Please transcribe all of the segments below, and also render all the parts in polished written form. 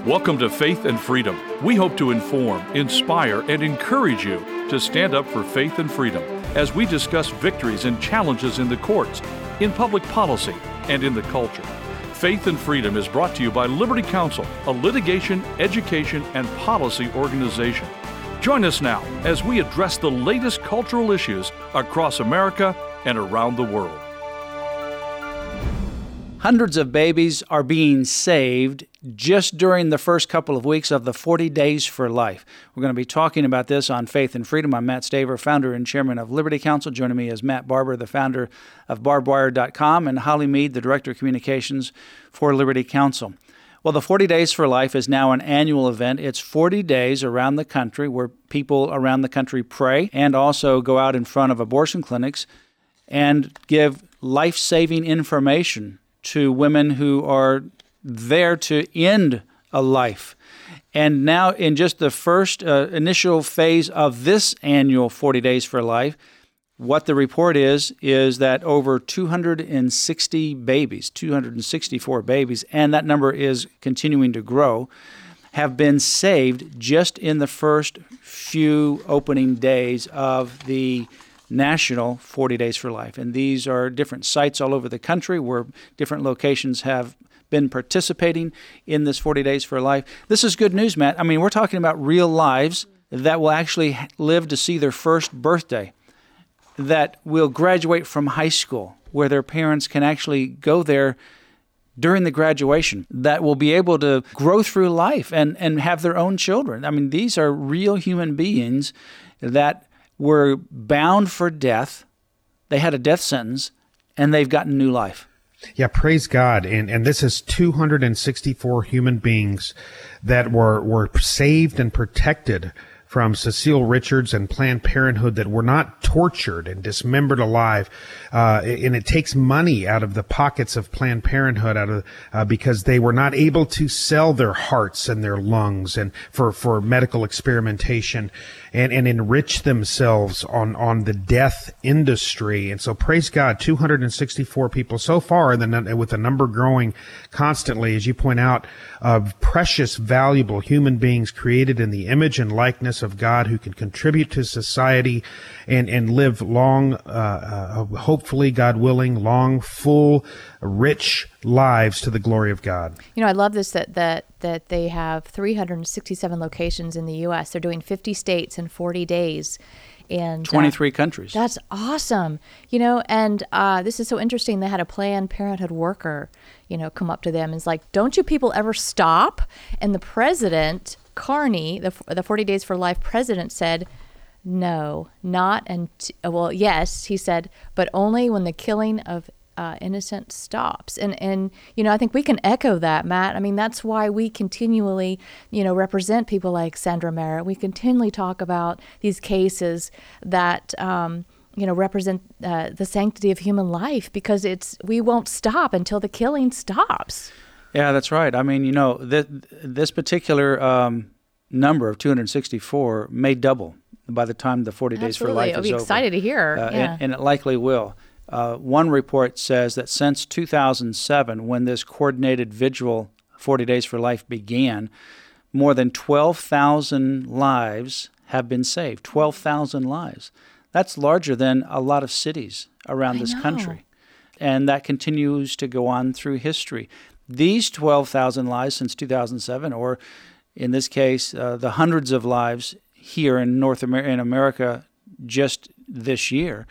Welcome to Faith and Freedom. We hope to inform, inspire, and encourage you to stand up for faith and freedom as we discuss victories and challenges in the courts, in public policy, and in the culture. Faith and Freedom is brought to you by Liberty Counsel, a litigation, education, and policy organization. Join us now as we address the latest cultural issues across America and around the world. Hundreds of babies are being saved just during the first couple of weeks of the 40 Days for Life. We're going to be talking about this on Faith and Freedom. I'm Matt Staver, founder and chairman of Liberty Counsel. Joining me is Matt Barber, the founder of barbedwire.com, and Holly Mead, the director of communications for Liberty Counsel. Well, the 40 Days for Life is now an annual event. It's 40 days around the country where people around the country pray and also go out in front of abortion clinics and give life-saving information to women who are there to end a life. And now in just the first initial phase of this annual 40 Days for Life, what the report is that over 260 babies, 264 babies, and that number is continuing to grow, have been saved just in the first few opening days of the National 40 Days for Life. And these are different sites all over the country where different locations have been participating in this 40 Days for Life. This is good news, Matt. I mean, we're talking about real lives that will actually live to see their first birthday, that will graduate from high school, where their parents can actually go there during the graduation, that will be able to grow through life and have their own children. I mean, these are real human beings that were bound for death. They had a death sentence, and they've gotten new life. Yeah, praise God. And this is 264 human beings that were saved and protected from Cecile Richards and Planned Parenthood, that were not tortured and dismembered alive. And it takes money out of the pockets of Planned Parenthood because they were not able to sell their hearts and their lungs and for medical experimentation and enrich themselves on the death industry. And so praise God, 264 people so far, and with the number growing constantly, as you point out, of precious, valuable human beings created in the image and likeness of God, who can contribute to society and live long, hopefully, God willing, long, full, rich lives to the glory of God. You know, I love this that they have 367 locations in the U.S. They're doing 50 states in 40 days. And 23 countries. That's awesome. You know, and this is so interesting. They had a Planned Parenthood worker, come up to them and is like, "Don't you people ever stop?" And the president, Carney, the 40 Days for Life president, said, "No, not well, yes," he said, "but only when the killing of innocent stops." And I think we can echo that, Matt. I mean, that's why we continually, represent people like Sandra Merritt. We continually talk about these cases that, represent the sanctity of human life, because we won't stop until the killing stops. Yeah, that's right. I mean, this particular number of 264 may double by the time the 40 Days for Life is over. I'll be excited to hear. And it likely will. One report says that since 2007, when this coordinated vigil 40 Days for Life began, more than 12,000 lives have been saved. 12,000 lives. That's larger than a lot of cities around this country. And that continues to go on through history. These 12,000 lives since 2007, or in this case, the hundreds of lives here in in America just this year,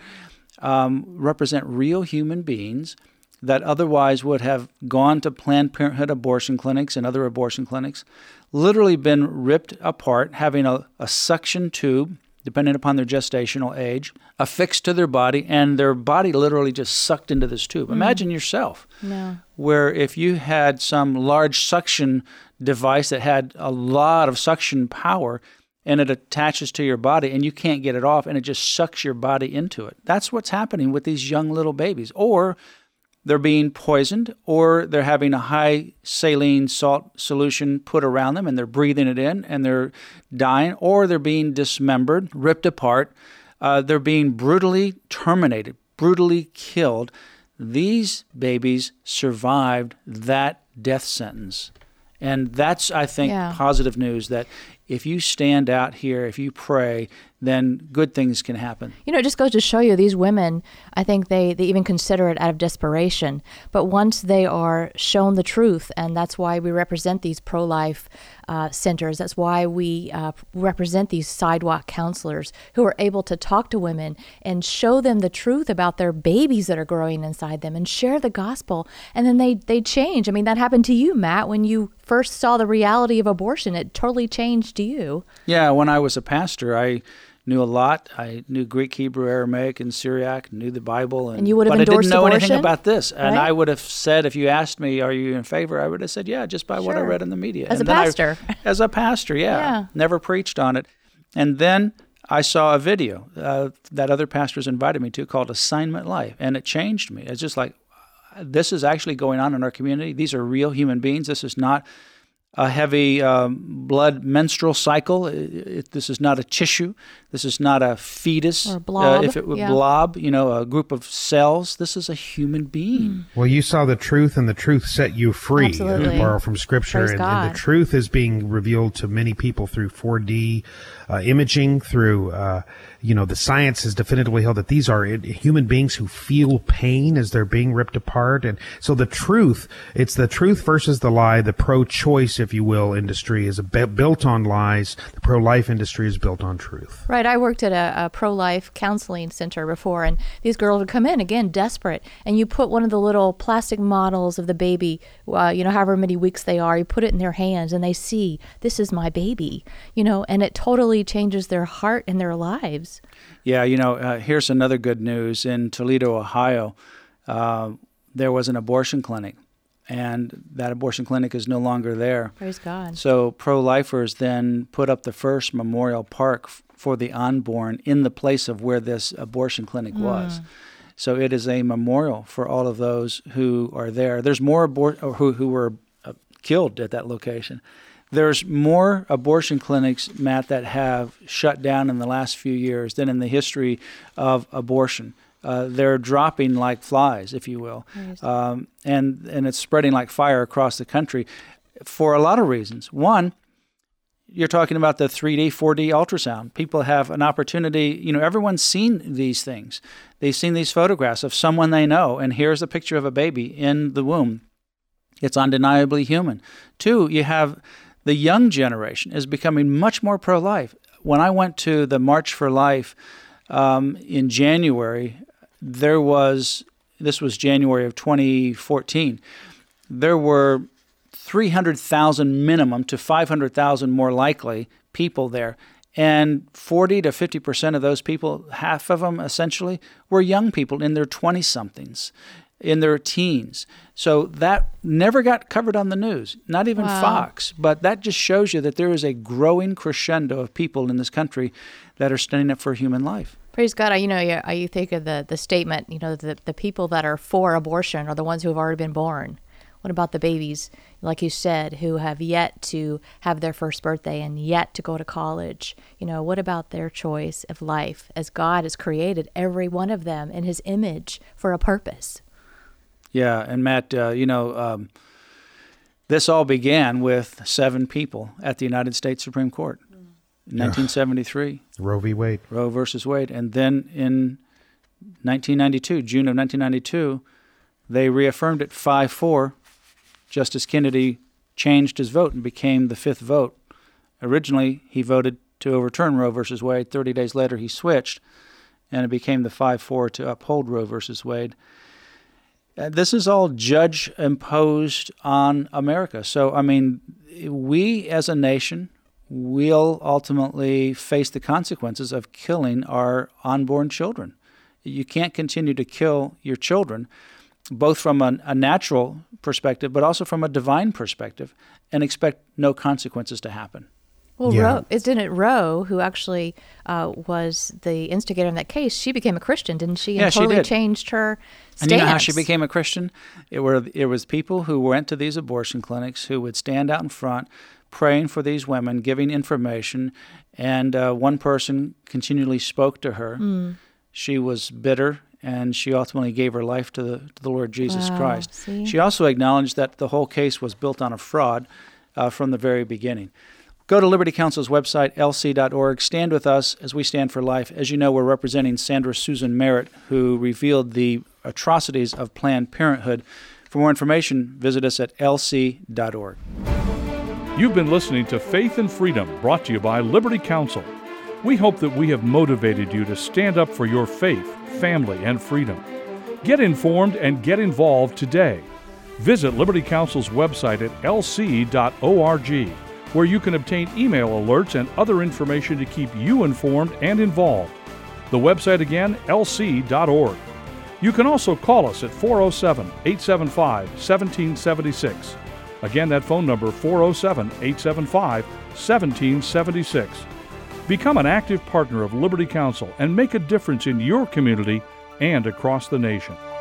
represent real human beings that otherwise would have gone to Planned Parenthood abortion clinics and other abortion clinics, literally been ripped apart, having a suction tube, depending upon their gestational age, affixed to their body, and their body literally just sucked into this tube. Imagine yourself, where if you had some large suction device that had a lot of suction power, and it attaches to your body, and you can't get it off, and it just sucks your body into it. That's what's happening with these young little babies. Or they're being poisoned, or they're having a high saline salt solution put around them, and they're breathing it in, and they're dying, or they're being dismembered, ripped apart. They're being brutally terminated, brutally killed. These babies survived that death sentence. And that's, I think, positive news that if you stand out here, if you pray, then good things can happen. It just goes to show you these women, I think they even consider it out of desperation. But once they are shown the truth, and that's why we represent these pro-life centers, that's why we represent these sidewalk counselors who are able to talk to women and show them the truth about their babies that are growing inside them and share the gospel. And then they change. I mean, that happened to you, Matt, when you first saw the reality of abortion. It totally changed you. Yeah, when I was a pastor, I knew a lot. I knew Greek, Hebrew, Aramaic, and Syriac, knew the Bible. And you would have endorsed abortion? But I didn't know anything about this. Right? And I would have said, if you asked me, are you in favor? I would have said, yeah, just by what I read in the media. As a pastor. As a pastor, yeah. Never preached on it. And then I saw a video that other pastors invited me to called Assignment Life, and it changed me. It's just like, this is actually going on in our community. These are real human beings. This is not a heavy blood menstrual cycle. This is not a tissue. This is not a fetus. Or a blob. If it were blob, a group of cells. This is a human being. Well, you saw the truth, and the truth set you free. Absolutely. Borrow from Scripture, and the truth is being revealed to many people through 4D imaging, through the science has definitively held that these are human beings who feel pain as they're being ripped apart. And so the truth, it's the truth versus the lie. The pro-choice, if you will, industry is built on lies. The pro-life industry is built on truth. Right. I worked at a pro-life counseling center before, and these girls would come in, again, desperate, and you put one of the little plastic models of the baby, however many weeks they are, you put it in their hands, and they see, this is my baby, and it totally changes their heart and their lives. Yeah, here's another good news. In Toledo, Ohio, there was an abortion clinic, and that abortion clinic is no longer there. Praise God. So pro-lifers then put up the first memorial park for the unborn in the place of where this abortion clinic was. So it is a memorial for all of those who are there. There's more who were killed at that location. There's more abortion clinics, Matt, that have shut down in the last few years than in the history of abortion. They're dropping like flies, if you will, and it's spreading like fire across the country for a lot of reasons. One, you're talking about the 3D, 4D ultrasound. People have an opportunity, everyone's seen these things. They've seen these photographs of someone they know, and here's a picture of a baby in the womb. It's undeniably human. Two, you have the young generation is becoming much more pro-life. When I went to the March for Life in January, this was January of 2014, there were 300,000 minimum to 500,000 more likely people there. And 40 to 50% of those people, half of them essentially, were young people in their 20-somethings, in their teens. So that never got covered on the news, not even Fox. But that just shows you that there is a growing crescendo of people in this country that are standing up for human life. Praise God. You think of the statement, the people that are for abortion are the ones who have already been born. What about the babies, like you said, who have yet to have their first birthday and yet to go to college? What about their choice of life as God has created every one of them in His image for a purpose? Yeah, and Matt, this all began with 7 people at the United States Supreme Court in 1973. Roe v. Wade. Roe versus Wade. And then in 1992, June of 1992, they reaffirmed it 5-4. Justice Kennedy changed his vote and became the 5th vote. Originally, he voted to overturn Roe versus Wade. 30 days later, he switched, and it became the 5-4 to uphold Roe versus Wade. This is all judge-imposed on America. So, we as a nation will ultimately face the consequences of killing our unborn children. You can't continue to kill your children, both from a natural perspective, but also from a divine perspective, and expect no consequences to happen. Well, isn't it Roe who actually was the instigator in that case? She became a Christian, didn't she? And totally changed her stance. And you know how she became a Christian? It was people who went to these abortion clinics who would stand out in front praying for these women, giving information, and one person continually spoke to her. She was bitter, and she ultimately gave her life to the Lord Jesus Christ. See? She also acknowledged that the whole case was built on a fraud. from the very beginning. Go to Liberty Counsel's website, lc.org. Stand with us as we stand for life. As you know, we're representing Sandra Susan Merritt, who revealed the atrocities of Planned Parenthood. For more information, visit us at lc.org. You've been listening to Faith and Freedom, brought to you by Liberty Counsel. We hope that we have motivated you to stand up for your faith, family, and freedom. Get informed and get involved today. Visit Liberty Counsel's website at lc.org, where you can obtain email alerts and other information to keep you informed and involved. The website again, lc.org. You can also call us at 407-875-1776. Again, that phone number, 407-875-1776. Become an active partner of Liberty Counsel and make a difference in your community and across the nation.